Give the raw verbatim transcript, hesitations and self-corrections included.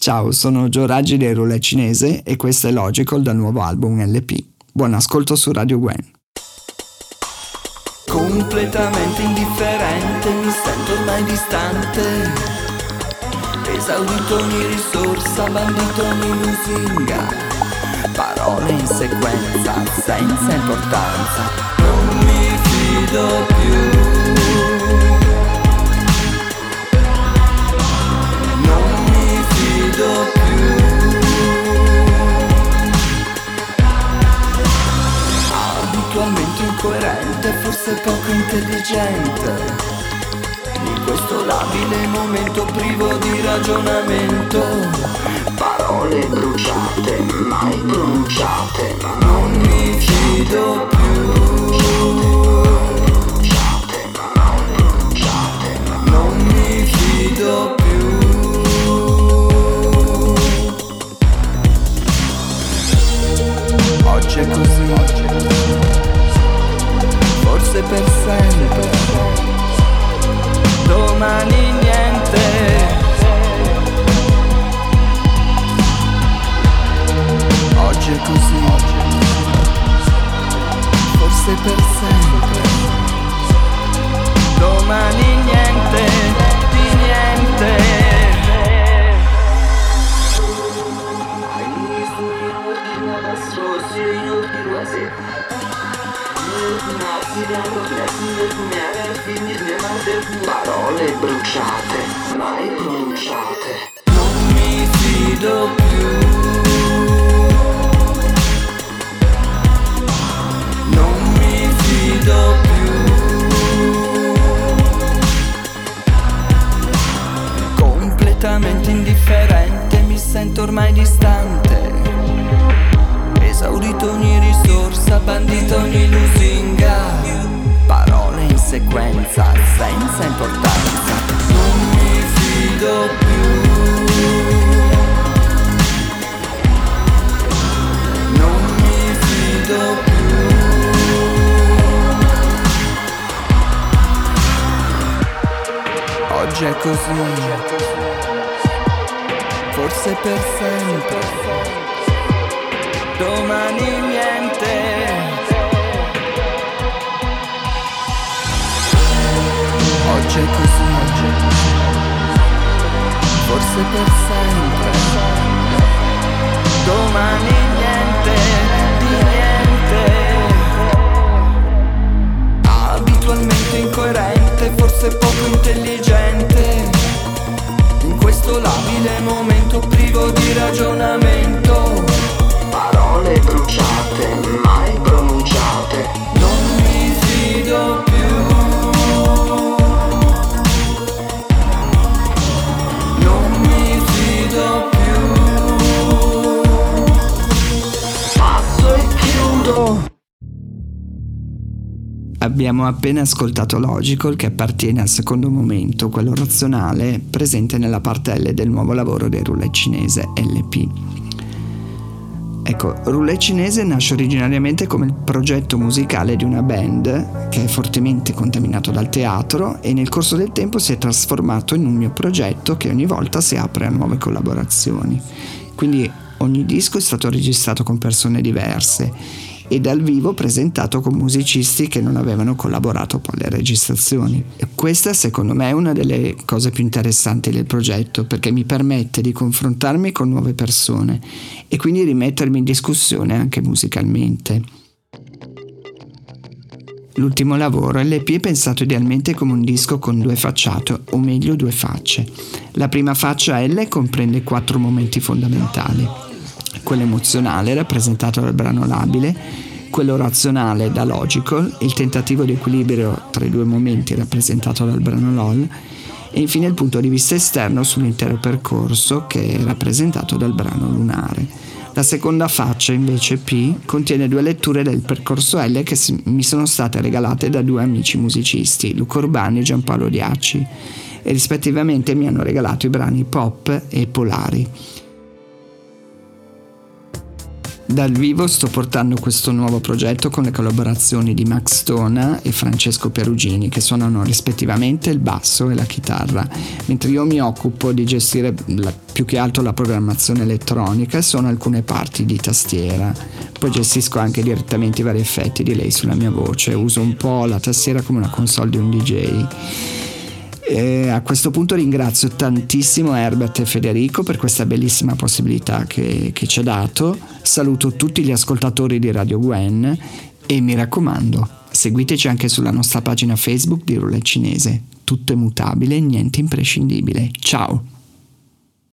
Ciao, sono Gio Raggi dei Roulette Cinese e questo è Logical dal nuovo album L P. Buon ascolto su Radio Gwen. Completamente indifferente, mi sento ormai distante, esaurito ogni risorsa, bandito ogni lusinga, parole in sequenza senza importanza. Non mi fido più, non mi fido più. Abitualmente incoerente, forse poco intelligente, in questo labile momento privo di ragionamento. Parole bruciate, mai pronunciate, ma non mi fido più. Bruciate, ma mai pronunciate, ma non mi fido più. Oggi è così, oggi è così. Forse per sempre, domani niente. Oggi è così, oggi è così. Forse per sempre, domani niente, di niente. Parole bruciate, mai pronunciate. Non mi fido più, non mi fido più. Completamente indifferente, mi sento ormai distante, esaurito ogni risorsa, bandito ogni lusinga, parole in sequenza senza importanza. Non mi fido più, non mi fido più. Oggi è così, forse per sempre, domani niente. Oggi è così, oggi è così. Forse per sempre, domani niente, di niente. Abitualmente incoerente, forse poco intelligente, in questo labile momento privo di ragionamento. Parole bruciate, mai pronunciate. Non mi fido più, non mi fido più. Passo e chiudo. Abbiamo appena ascoltato Logical, che appartiene al secondo momento, quello razionale, presente nella parte L del nuovo lavoro dei Roulette Cinese, L P. Ecco, Roulette Cinese nasce originariamente come il progetto musicale di una band che è fortemente contaminato dal teatro e nel corso del tempo si è trasformato in un mio progetto che ogni volta si apre a nuove collaborazioni. Quindi ogni disco è stato registrato con persone diverse e dal vivo presentato con musicisti che non avevano collaborato poi alle registrazioni. E questa secondo me è una delle cose più interessanti del progetto, perché mi permette di confrontarmi con nuove persone e quindi rimettermi in discussione anche musicalmente. L'ultimo lavoro, L P, è pensato idealmente come un disco con due facciate, o meglio due facce. La prima faccia L comprende quattro momenti fondamentali: quello emozionale, rappresentato dal brano Labile, quello razionale da Logical, il tentativo di equilibrio tra i due momenti rappresentato dal brano LOL, e infine il punto di vista esterno sull'intero percorso, che è rappresentato dal brano Lunare. La seconda faccia, invece P, contiene due letture del percorso L che mi sono state regalate da due amici musicisti, Luca Urbani e Giampaolo Diaci, e rispettivamente mi hanno regalato i brani Pop e Polari. Dal vivo sto portando questo nuovo progetto con le collaborazioni di Max Stona e Francesco Perugini, che suonano rispettivamente il basso e la chitarra, mentre io mi occupo di gestire la, più che altro la programmazione elettronica e suono alcune parti di tastiera. Poi gestisco anche direttamente i vari effetti di lei sulla mia voce, uso un po' la tastiera come una console di un D J. E a questo punto ringrazio tantissimo Herbert e Federico per questa bellissima possibilità che, che ci ha dato. Saluto tutti gli ascoltatori di Radio Gwen e mi raccomando, seguiteci anche sulla nostra pagina Facebook di Roulette Cinese. Tutto è mutabile, niente imprescindibile. Ciao!